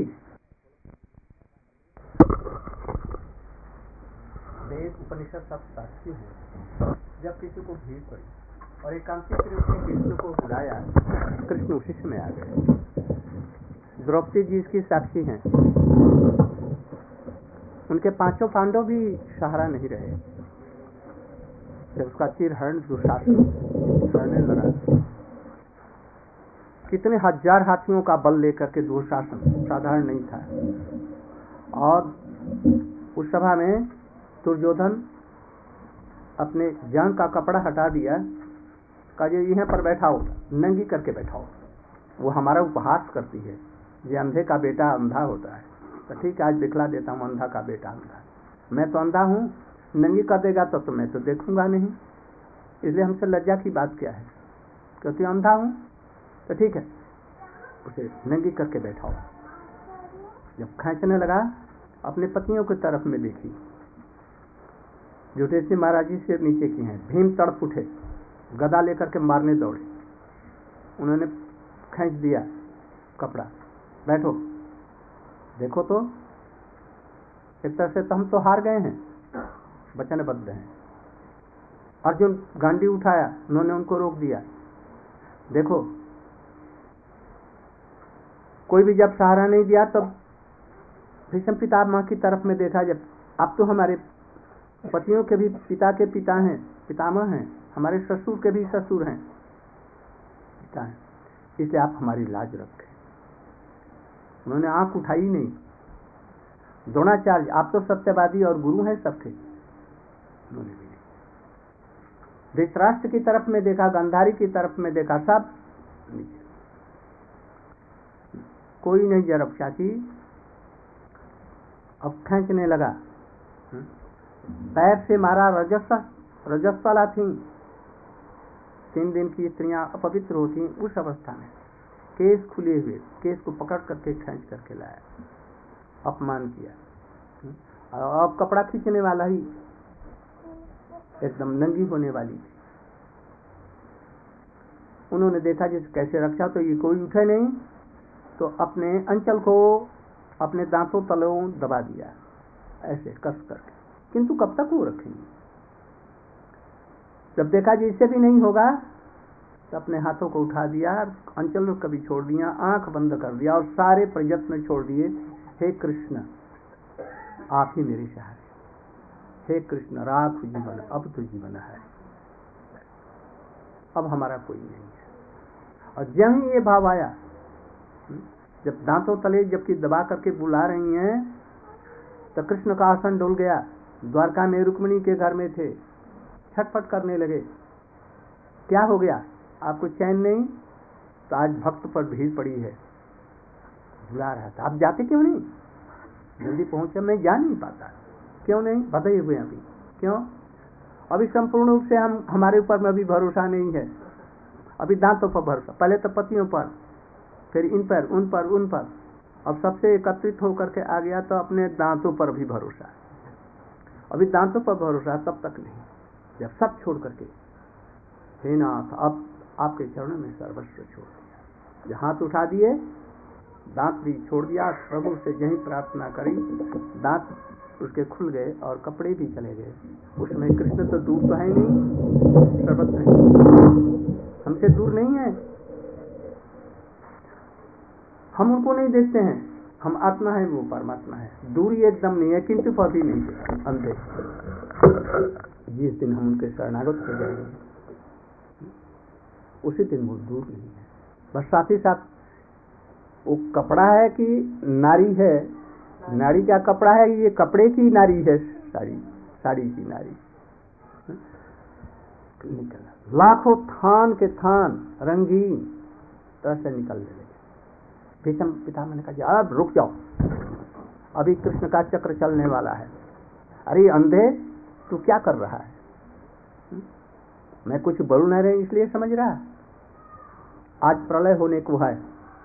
वेद उपनिषद सब साक्षी है। जब किसी को भीड़ पड़ी और एकांतिक रूप से कृष्ण को बुलाया, कृष्ण उसी समय आ गए। द्रौपदी जी इसकी साक्षी हैं। उनके पांचों पांडव भी सहारा नहीं रहे। जब उसका चिर हरण दुशासन करने लगा, कितने हजार हाथियों का बल लेकर के दुशासन साधारण नहीं था। और उस सभा में दुर्योधन अपने जांग का कपड़ा हटा दिया, कहा यहाँ पर बैठाओ, नंगी करके बैठाओ। वो हमारा उपहास करती है, ये अंधे का बेटा अंधा होता है, तो ठीक है आज दिखला देता हूँ अंधा का बेटा अंधा। मैं तो अंधा हूँ, नंगी कर देगा तो मैं तो देखूंगा नहीं, इसलिए हमसे लज्जा की बात क्या है, क्योंकि अंधा हूँ। तो ठीक है उसे नंगी करके बैठाओ। जब खींचने लगा अपने पत्नियों की तरफ में देखी, युधिष्ठिर महाराज जी सिर नीचे की हैं। भीम तड़प उठे, गदा लेकर के मारने दौड़े। उन्होंने खींच दिया कपड़ा, बैठो। देखो तो एक तरह से तो हम तो हार गए हैं, वचनबद्ध हैं। अर्जुन गांडी उठाया, उन्होंने उनको रोक दिया। देखो कोई भी जब सहारा नहीं दिया तब भीष्म पितामह की तरफ में देखा, जब आप तो हमारे पतियों के भी पिता के पिता हैं, पितामह हैं, हमारे ससुर के भी ससुर हैं, पिता हैं, इसलिए आप हमारी लाज रखें। उन्होंने आंख उठाई नहीं। द्रोणाचार्य आप तो सत्यवादी और गुरु हैं सबके, उन्होंने भी नहीं। धृतराष्ट्र की तरफ में देखा, गांधारी की तरफ में देखा, सब नीचे, कोई नहीं जरब चाची। अब खींचने लगा, पैर से मारा। रजस्वला थी, 3 दिन की स्त्रियां अपवित्र होती उस अवस्था में, केस खुले हुए, केस को पकड़ करके खींच करके लाया, अपमान किया। और अब कपड़ा खींचने वाला ही एकदम नंगी होने वाली थी। उन्होंने देखा जिस कैसे रक्षा, तो ये कोई उठे नहीं, तो अपने अंचल को अपने दांतों तलों दबा दिया ऐसे कस करके। किंतु कब तक वो रखेंगे? जब देखा जी इससे भी नहीं होगा तो अपने हाथों को उठा दिया, अंचल को कभी छोड़ दिया, आंख बंद कर दिया और सारे प्रयत्न छोड़ दिए। हे कृष्ण आप ही मेरे सहारे, हे कृष्ण राख जीवन, अब तो जीवन है, अब हमारा कोई नहीं है। और जब ही ये भाव आया, जब दांतों तले जबकि दबा करके बुला रही हैं, तो कृष्ण का आसन डोल गया। द्वारका में रुक्मिणी के घर में थे, छटपट करने लगे, क्या हो गया आपको चैन नहीं? तो आज भक्त पर भीड़ पड़ी है, बुला रहा था, आप जाते क्यों नहीं? जल्दी पहुंचे, मैं जा नहीं पाता। क्यों नहीं? बधाई हुए अभी, क्यों? अभी संपूर्ण रूप से हमारे ऊपर में अभी भरोसा नहीं है, अभी दांतों पर भरोसा, पहले तो पतियों पर, फिर इन पर, उन पर, उन पर, अब सबसे एकत्रित होकर के आ गया तो अपने दांतों पर भी भरोसा। अभी दांतों पर भरोसा तब तक नहीं, जब सब छोड़ करके हे नाथ अब आपके चरणों में सर्वस्व छोड़ दिया, हाथ उठा दिए, दांत भी छोड़ दिया, प्रभु से यही प्रार्थना करी, दांत उसके खुल गए और कपड़े भी चले गए। उसमें कृष्ण तो दूर तो है नहीं, सर्वत्र है, हमसे दूर नहीं है, हम उनको नहीं देखते हैं, हम आत्मा है, वो परमात्मा है, दूरी एकदम नहीं है, किंतु भी नहीं है अंधे। जिस दिन हम उनके शरणागत हो जाएंगे उसी दिन वो दूर नहीं है। बस साथ ही साथ वो कपड़ा है कि नारी है, नारी का कपड़ा है, ये कपड़े की नारी है, साड़ी, साड़ी की नारी। लाखों थान के थान रंगीन तरह से निकल लगे। भीष्म पितामह ने कहा अब रुक जाओ, अभी कृष्ण का चक्र चलने वाला है। अरे अंधे, तू क्या कर रहा है? मैं कुछ बोलू नहीं रहे इसलिए समझ रहा है, आज प्रलय होने को है।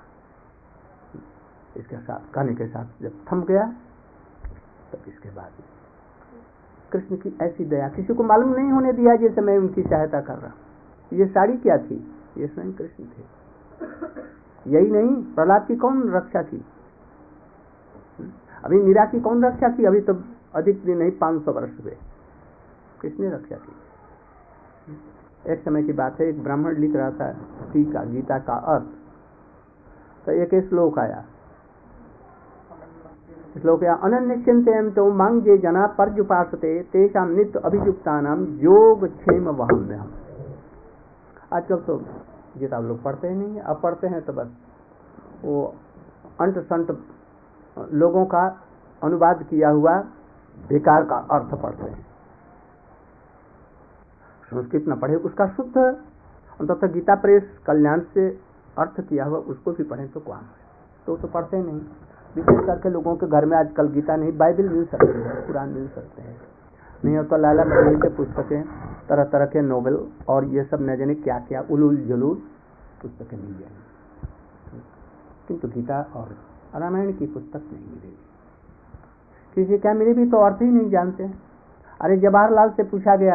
इसके साथ कहने के साथ जब थम गया, तब इसके बाद कृष्ण की ऐसी दया किसी को मालूम नहीं होने दिया जैसे मैं उनकी सहायता कर रहा हूं। ये साड़ी क्या थी? ये स्वयं कृष्ण थे। यही नहीं, प्रहलाद की कौन रक्षा की? अभी मीरा की कौन रक्षा की? अभी तो अधिक दिन नहीं, 500 वर्ष हुए, किसने रक्षा की? एक समय की बात है, एक ब्राह्मण लिख रहा था टीका गीता का अर्थ, तो एक श्लोक आया, श्लोक अनन्य चिंतयन् तो मांग जे जना पर्युपासते तेषां नित्य अभियुक्तानां योग क्षेम वहाम्यहम्। आजकल तो गीता लोग पढ़ते ही नहीं है, अब पढ़ते हैं तो बस वो अंट संट लोगों का अनुवाद किया हुआ बेकार का अर्थ पढ़ते हैं। संस्कृत न पढ़े उसका शुद्ध अंततः गीता प्रेस कल्याण से अर्थ किया हुआ उसको भी पढ़ें तो कौन है, तो पढ़ते नहीं। विशेष करके लोगों के घर में आजकल गीता नहीं, बाइबल मिल सकते हैं, कुरान मिल सकते हैं, नहीं हो तो लाला मजनू से पुस्तकें, तरह तरह के नोवेल और ये सब न जाने क्या क्या उलूल जुलूल पुस्तकें मिल जाएंगी, किंतु गीता और रामायण की पुस्तक नहीं मिलेगी। किसी क्या मिलेगी तो अर्थ ही नहीं जानते। अरे जवाहरलाल से पूछा गया,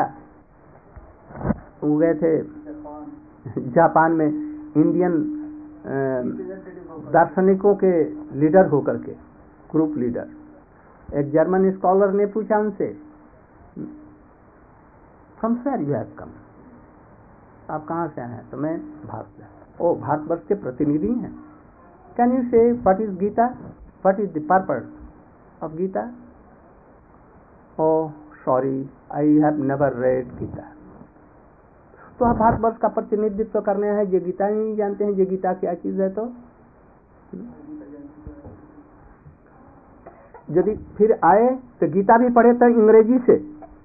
वो गए थे जापान में इंडियन दार्शनिकों के लीडर होकर के, ग्रुप लीडर, एक जर्मन स्कॉलर ने पूछा उनसे, from where you have come, आप कहाँ से आए हैं? तो मैं भारत से। ओ, भारतवर्ष के प्रतिनिधि हैं, can you say what is Gita, what is the purpose of Gita? Oh sorry, I have never read Gita. तो आप भारतवर्ष का प्रतिनिधित्व करने हैं, ये गीता ही नहीं जानते हैं, ये गीता क्या चीज है? तो यदि फिर आए तो गीता भी पढ़े तो अंग्रेजी से,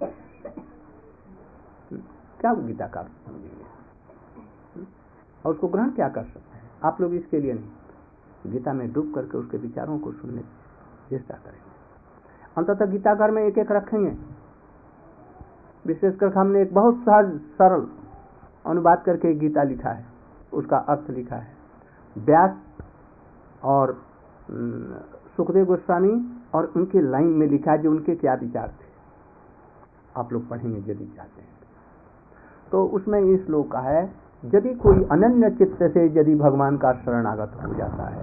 क्या वो गीता का समझेंगे और उसको ग्रहण क्या कर सकते हैं? आप लोग इसके लिए नहीं, गीता में डूब करके उसके विचारों को सुनने की चेष्टा करेंगे। अंततः गीता घर में एक एक रखेंगे। विशेषकर हमने एक बहुत सहज सरल अनुवाद करके गीता लिखा है, उसका अर्थ लिखा है, व्यास और सुखदेव गोस्वामी और उनके लाइन में लिखा है जो उनके क्या विचार थे। आप लोग पढ़ेंगे यदि चाहते हैं तो। उसमें इस श्लोक का है, यदि कोई अनन्य चित्त से यदि भगवान का शरणागत हो जाता है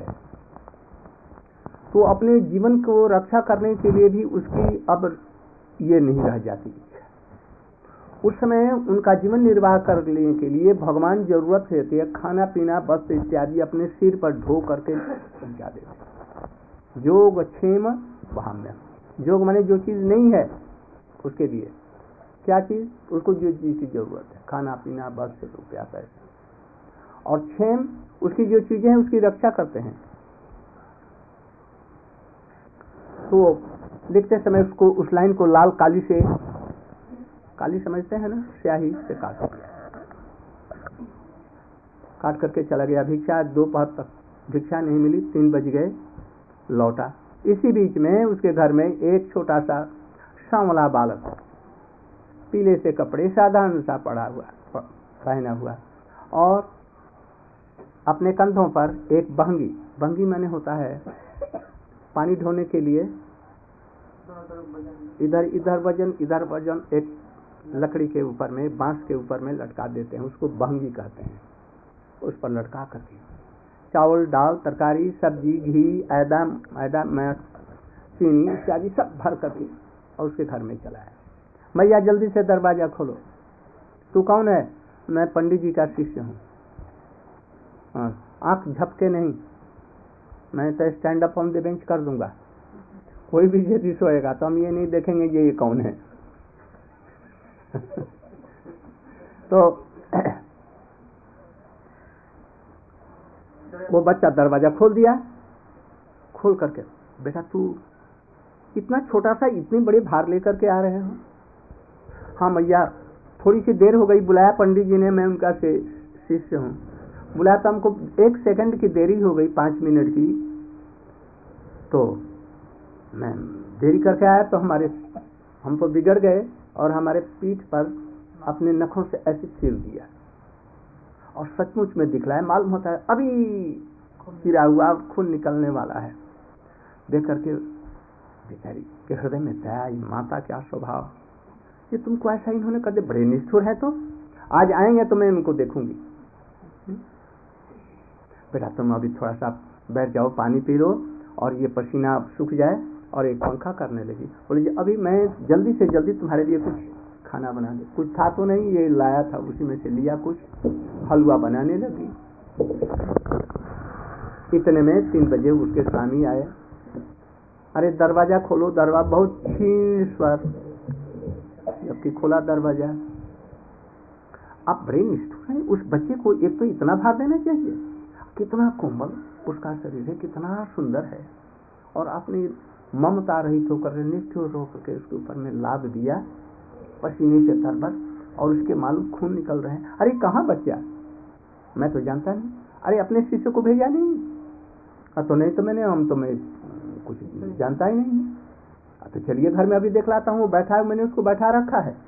तो अपने जीवन को रक्षा करने के लिए भी उसकी अब ये नहीं रह जाती। उस समय उनका जीवन निर्वाह करने के लिए भगवान जरूरत रहती है, खाना पीना वस्त्र इत्यादि अपने सिर पर ढो करके पहुंचा देते। योग क्षेम वहाम्य, योग माने जो चीज नहीं है उसके लिए, क्या चीज? उसको जो चीज की जरूरत है, खाना पीना वस्त्र रुपया पैसा, और क्षेम उसकी जो चीजें हैं उसकी रक्षा करते हैं। तो लिखते समय उसको, उस लाइन को लाल काली से, काली समझते हैं ना, स्याही से काट करके चला गया। भिक्षा दोपहर तक भिक्षा नहीं मिली, 3 बज गए, लौटा। इसी बीच में उसके घर में एक छोटा सा सांवला बालक, पीले से कपड़े, साधारण सा पहना हुआ, और अपने कंधों पर एक बहंगी, बहंगी माने होता है पानी ढोने के लिए, इधर वजन एक लकड़ी के ऊपर में, बांस के ऊपर में लटका देते हैं, उसको बहंगी कहते हैं। उस पर लटका करके चावल, दाल, तरकारी, सब्जी, घी, मैदा, चीनी इत्यादि सब भर करके और उसके घर में चला है। मैया जल्दी से दरवाजा खोलो। तू कौन है? मैं पंडित जी का शिष्य हूँ। आंख झपके नहीं, मैं तो stand up on the bench कर दूंगा। कोई भी यदि सोएगा तो हम ये नहीं देखेंगे ये कौन है। तो वो बच्चा दरवाजा खोल दिया। खोल करके, बेटा तू इतना छोटा सा इतनी बड़ी भार लेकर के आ रहे हो? हाँ मैया, थोड़ी सी देर हो गई, बुलाया पंडित जी ने, मैं उनका शिष्य हूँ। बुलाया तो हमको 1 सेकंड की देरी हो गई, 5 मिनट की, तो मैं देरी करके आया तो हम तो बिगड़ गए और हमारे पीठ पर अपने नखों से ऐसे चीर दिया और सचमुच में दिखलाया। मालूम होता है अभी चिरा हुआ, खून निकलने वाला है। देख करके बेचारी के हृदय में दया आई। माता क्या स्वभाव, ये तुमको ऐसा इन्होंने कर दिया, बड़े निष्ठुर है। तो आज आएंगे तो मैं उनको देखूंगी। बेटा तुम अभी थोड़ा सा बैठ जाओ, पानी पी लो और ये पसीना सूख जाए। और एक पंखा करने लगी। बोले अभी मैं जल्दी से जल्दी तुम्हारे लिए कुछ खाना बना दे। कुछ था तो नहीं, ये लाया था उसी में से लिया, कुछ हलवा बनाने लगी। इतने में 3 बजे उसके स्वामी आए। अरे दरवाजा खोलो, दरवाजा, बहुत क्षीण स्वर, जबकि खोला दरवाजा। आप बड़े निष्ठुर हैं। उस बच्चे को एक तो इतना भार देना चाहिए, कितना कोमल उसका शरीर है, कितना सुंदर है, और आपने ममता रहित होकर, निष्ठुर होकर के उसके ऊपर में लाद दिया, पसीने से तरबत, और उसके मालूम खून निकल रहे हैं। अरे कहाँ बच्चा, मैं तो जानता नहीं। अरे अपने शिष्य को भेजा नहीं? तो नहीं तो मैं कुछ जानता ही नहीं। तो चलिए घर में अभी देख लाता हूँ, बैठा है, मैंने उसको बैठा रखा है।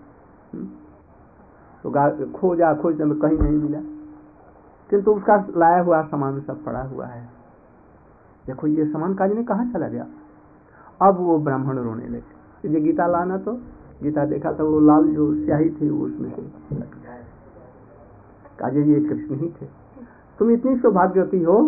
तो खोजा कहीं नहीं मिला, किंतु उसका लाया हुआ सामान सब पड़ा हुआ है। देखो ये सामान काजने कहाँ चला गया? अब वो ब्राह्मण रोने लगे। ये गीता लाना, तो गीता देखा तो वो लाल जो स्याही थी वो उसमें से काजे ये कृष्ण ही थे। तुम इतनी सौभाग्यवती हो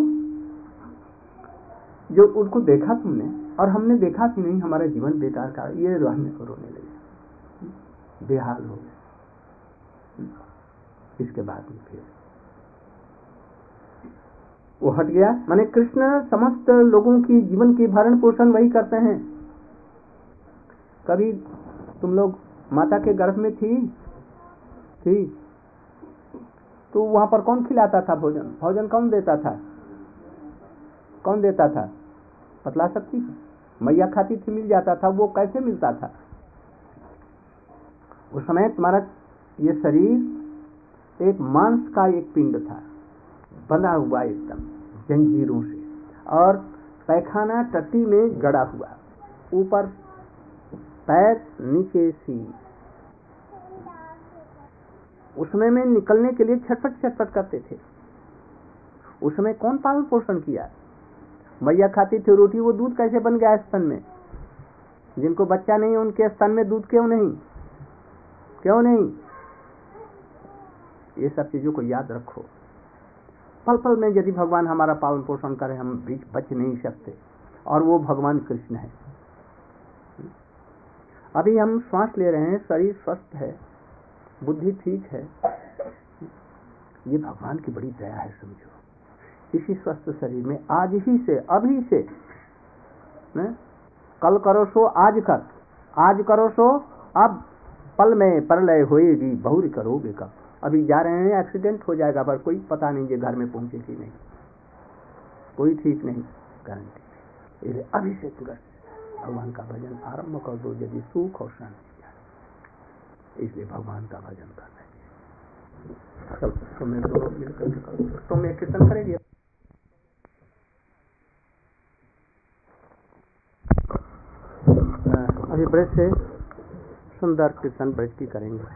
जो उनको देखा तुमने, और हमने देखा कि नहीं, हमारा जीवन बेकार का। ये रोने लगे, बेहाल हो गए। इसके बाद में फिर वो हट गया। माने कृष्ण समस्त लोगों की जीवन की भरण पोषण वही करते हैं। कभी तुम लोग माता के गर्भ में थी तो वहां पर कौन खिलाता था भोजन? भोजन कौन देता था? बतला सकती है? मैया खाती थी, मिल जाता था। वो कैसे मिलता था? उस समय तुम्हारा ये शरीर एक मांस का एक पिंड था, बंधा हुआ एकदम जंजीरों से, और पैखाना टट्टी में गड़ा हुआ, ऊपर पैर, नीचे सी। उस समय में निकलने के लिए छटपट करते थे। उस समय कौन पालन पोषण किया? मैया खाती थी रोटी, वो दूध कैसे बन गया स्तन में? जिनको बच्चा नहीं उनके स्तन में दूध क्यों नहीं? ये सब चीजों को याद रखो। पल पल में यदि भगवान हमारा पालन पोषण करे, हम बच नहीं सकते, और वो भगवान कृष्ण है। अभी हम श्वास ले रहे हैं, शरीर स्वस्थ है, बुद्धि ठीक है, ये भगवान की बड़ी दया है, समझो। इसी स्वस्थ शरीर में आज ही से, अभी से, कल करो सो आज कर, आज करो सो अब, पल में परलय होएगी, बहुरी करोगे कब। अभी जा रहे हैं, एक्सीडेंट हो जाएगा, पर कोई पता नहीं ये घर में पहुंचे कि नहीं, कोई ठीक नहीं, गारंटी। अभी से तुरंत भगवान का भजन आरंभ कर दो, यदि सुख और शांति जाए। इसलिए भगवान का भजन करना चाहिए। चलो तुम्हें दोनों मिलकर करो, तुम एक कीर्तन करेगी। अभी ब्रज से सुंदर कीर्तन ब्रज की करेंगे।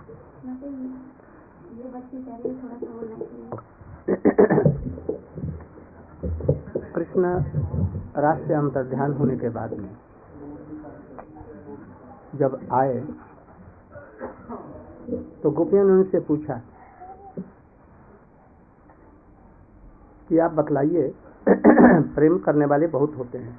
कृष्ण रास से अंतर्ध्यान होने के बाद में जब आए तो गोपियों ने उनसे पूछा कि आप बतलाइए प्रेम करने वाले बहुत होते हैं।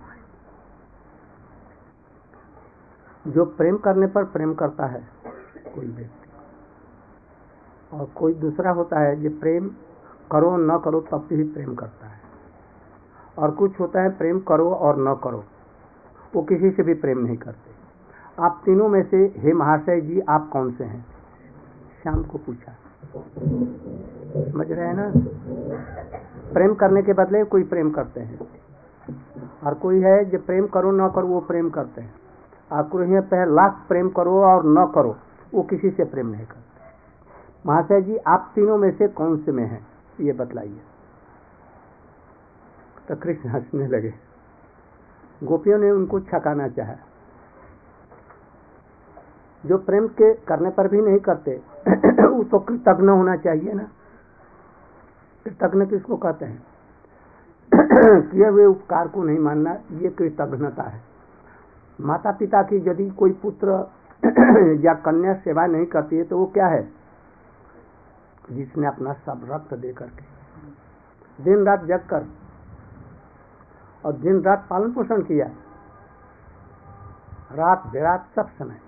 जो प्रेम करने पर प्रेम करता है कोई व्यक्ति, और कोई दूसरा होता है जो प्रेम करो न करो तब भी प्रेम करता है, और कुछ होता है प्रेम करो और न करो वो किसी से भी प्रेम नहीं करते। आप तीनों में से हे महाशय जी आप कौन से हैं? श्याम को पूछा। समझ रहे हैं ना? प्रेम करने के बदले कोई प्रेम करते हैं, और कोई है जो प्रेम करो न करो वो प्रेम करते हैं, और कोई है पहले लाख प्रेम करो और न करो वो किसी से प्रेम नहीं करते। महाशय जी आप तीनों में से कौन से में हैं ये बतलाइए। तो कृष्ण हंसने लगे। गोपियों ने उनको छकाना चाहा। जो प्रेम के करने पर भी नहीं करते वो तो कृतज्ञ होना चाहिए ना। कृतज्ञ किसको कहते हैं? किए हुए उपकार को नहीं मानना, ये कृतज्ञता है। माता पिता की यदि कोई पुत्र या कन्या सेवा नहीं करती है तो वो क्या है? जिसने अपना सब रक्त दे करके दिन रात जग कर और दिन रात पालन पोषण किया, रात बेरात सब समय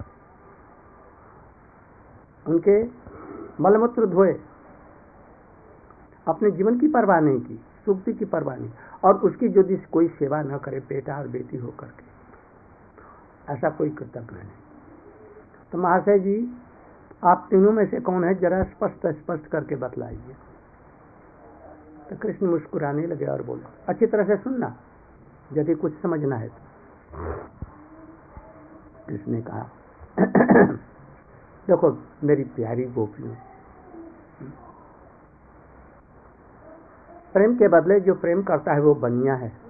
उनके मलमूत्र धोए, अपने जीवन की परवाह नहीं की, सुक्ति की परवाह नहीं, और उसकी यदि कोई सेवा न करे बेटा और बेटी होकर के, ऐसा कोई कृतज्ञ नहीं। तो महाशय जी आप तीनों में से कौन है जरा स्पष्ट करके बतलाइए। तो कृष्ण मुस्कुराने लगे और बोले अच्छी तरह से सुनना यदि कुछ समझना है तो। कृष्ण ने कहा देखो मेरी प्यारी गोपियों, प्रेम के बदले जो प्रेम करता है वो बनिया है,